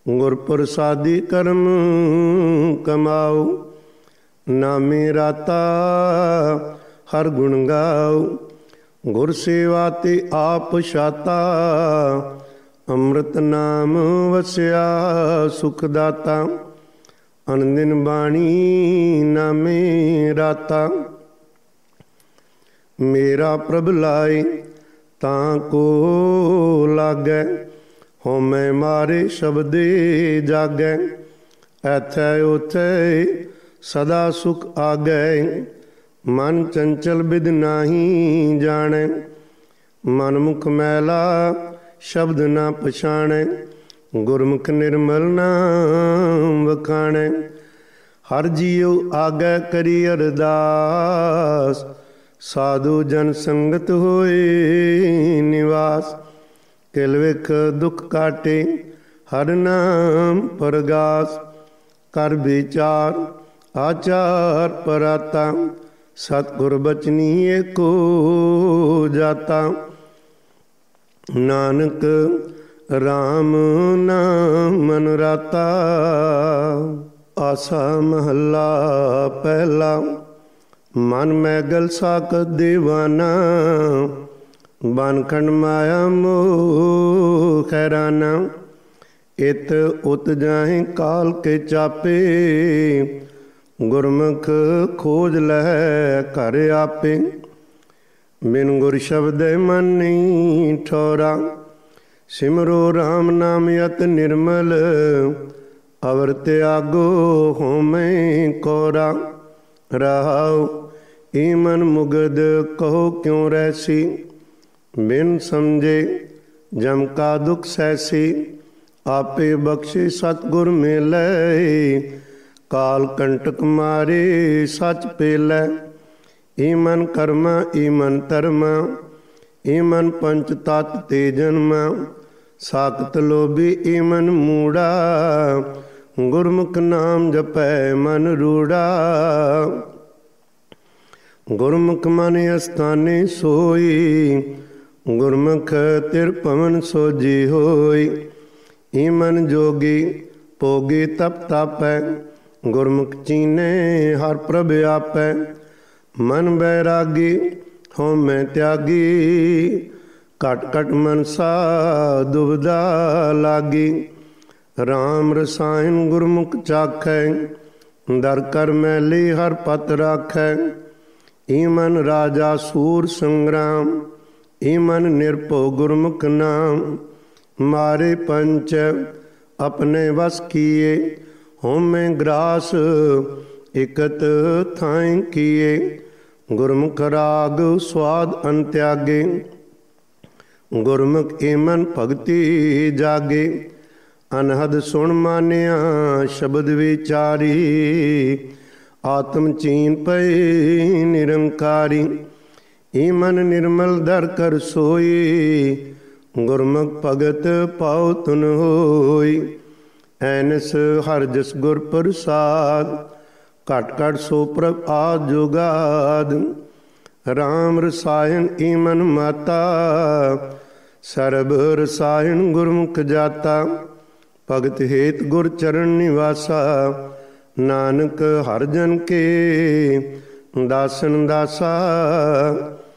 ਗੁਰ ਪ੍ਰਸਾਦੀ ਕਰਮ ਕਮਾਓ। ਨਾਮੇ ਰਾਤਾ ਹਰ ਗੁਣ ਗਾਓ। ਗੁਰ ਸੇਵਾ ਤੇ ਆਪ ਛਾਤਾ, ਅੰਮ੍ਰਿਤ ਨਾਮ ਵਸਿਆ ਸੁਖ ਦਾਤਾ। ਅਨੰਦਿਨ ਬਾਣੀ ਨਾਮੇ ਰਾਤਾ, ਮੇਰਾ ਪ੍ਰਭ ਲਾਏ ਤਾਂ ਕੋ ਲਾਗੈ। ਹਉਮੈ ਮਾਰੇ ਸ਼ਬਦੇ ਜਾਗੈ, ਐਥੈ ਓਥੈ ਸਦਾ ਸੁਖ ਆਗੈ। ਮਨ ਚੰਚਲ ਬਿਦ ਨਾਹੀ ਜਾਣੈ, ਮਨ ਮੁਖ ਮੈਲਾ ਸ਼ਬਦ ਨਾ ਪਛਾਣੈ। ਗੁਰਮੁਖ ਨਿਰਮਲ ਨਾਮ ਵਖਾਣੈ, ਹਰ ਜੀਉ ਆਗੈ ਕਰੀ ਅਰਦਾਸ। ਸਾਧੂ ਜਨ ਸੰਗਤ ਹੋਏ ਨਿਵਾਸ, ਕਿਲ ਵਿਖ ਦੁਖ ਕਾਟੇ ਹਰ ਨਾਮ ਪਰਗਾਸ। ਕਰ ਵਿਚਾਰ ਆਚਾਰ ਪਰਾਤਾ, ਸਤਿਗੁਰ ਬਚਨੀ ਏਕੋ ਜਾਤਾ। ਨਾਨਕ ਰਾਮ ਨਾਮ ਮਨ ਰਾਤਾ। ਆਸਾ ਮਹੱਲਾ ਪਹਿਲਾ। ਮਨ ਮੈਗਲ ਸਾਕਤ ਦੀਵਾਨਾ, ਬਨਖੰਡ ਮਾਇਆ ਮੋਹ ਖੈਰਾਨਾ। ਇਤ ਉਤ ਜਾਹਿ ਕਾਲ ਕੇ ਚਾਪੇ, ਗੁਰਮੁਖ ਖੋਜ ਲੈ ਘਰ ਆਪੇ। ਬਿਨ ਗੁਰ ਸ਼ਬਦੈ ਮਨ ਨਹੀਂ ਠੋਰਾ, ਸਿਮਰੋ ਰਾਮ ਨਾਮ ਅਤਿ ਨਿਰਮਲ। ਅਵਰ ਤਿਆਗੋ ਹਉਮੈ ਕੋਰਾ, ਰਹਾਉ ਏ ਮਨ ਮੁਗਦ ਕਹੋ ਕਿਉ ਰਹਿਸੀ। ਬਿਨ ਸਮਝੇ ਜਮ ਕਾ ਦੁਖ ਸਹਿਸੀ, ਆਪੇ ਬਖਸ਼ੇ ਸਤਿਗੁਰ ਮਿਲੈ। ਕਾਲ ਕੰਟਕ ਮਾਰੇ ਸਚ ਪੇਲੈ, ਏ ਮਨ ਕਰਮਾ ਏ ਮਨ ਧਰਮਾ। ਏ ਮਨ ਪੰਚ ਤਤ ਤੇ ਜਨਮਾ, ਸਾਖਤ ਲੋਭੀ ਏ ਮਨ ਮੂੜਾ। ਗੁਰਮੁਖ ਨਾਮ ਜਪੈ ਮਨ ਰੂੜਾ, ਗੁਰਮੁਖ ਮਨ ਅਸਥਾਨੇ ਸੋਈ। ਗੁਰਮੁਖ ਤਿਰ ਭਵਨ ਸੋਜੀ ਹੋਈ। ਏ ਮਨ ਜੋਗੀ ਭੋਗੀ ਤਪ ਤਾਪੈ, ਗੁਰਮੁਖ ਚੀਨੇ ਹਰ ਪ੍ਰਭ ਆਪੈ। ਮਨ ਬੈਰਾਗੀ ਹਉਮੈ ਤਿਆਗੀ, ਘਟ ਘਟ ਮਨਸਾ ਦੁਬਿਧਾ ਲਾਗੀ। ਰਾਮ ਰਸਾਇਣ ਗੁਰਮੁਖ ਚਾਖੈ, ਦਰ ਕਰ ਮੈਲੀ ਹਰ ਪਤ ਰਾਖੈ। ਏ ਮਨ ਰਾਜਾ ਸੂਰ ਸੰਗਰਾਮ, ਏ ਮਨ ਨਿਰਭਉ ਗੁਰਮੁਖ ਨਾਮ। ਮਾਰੇ ਪੰਚ ਆਪਣੇ ਵਸ ਕੀਏ, ਹਉਮੈ ਗ੍ਰਾਸ ਇਕਤ ਥਾਇ ਕੀਏ। ਗੁਰਮੁਖ ਰਾਗ ਸਵਾਦ ਅੰਤਿਆਗੇ, ਗੁਰਮੁਖ ਏ ਮਨ ਭਗਤੀ ਜਾਗੇ। ਅਨਹਦ ਸੁਣ ਮਾਨਿਆ ਸ਼ਬਦ ਵਿਚਾਰੀ, ਆਤਮ ਚੀਨ ਪਈ ਨਿਰੰਕਾਰੀ। ਏ ਮਨ ਨਿਰਮਲ ਦਰ ਕਰ ਸੋਈ, ਗੁਰਮੁਖ ਭਗਤ ਪਾਉ ਤੁਨ ਹੋਈ। ਐਨਸ ਹਰਿ ਜਸ ਗੁਰ ਪ੍ਰਸਾਦ, ਘਟ ਘਟ ਸੋ ਪ੍ਰਭ ਆਦਿ ਜੁਗਾਦ। ਰਾਮ ਰਸਾਇਣ ਏ ਮਨ ਮਾਤਾ, ਸਰਬ ਰਸਾਇਣ ਗੁਰਮੁਖ ਜਾਤਾ। ਭਗਤ ਹੇਤ ਗੁਰ ਚਰਨ ਨਿਵਾਸਾ, ਨਾਨਕ ਹਰਿ ਜਨ ਕੇ ਦਾਸਨ ਦਾਸਾ।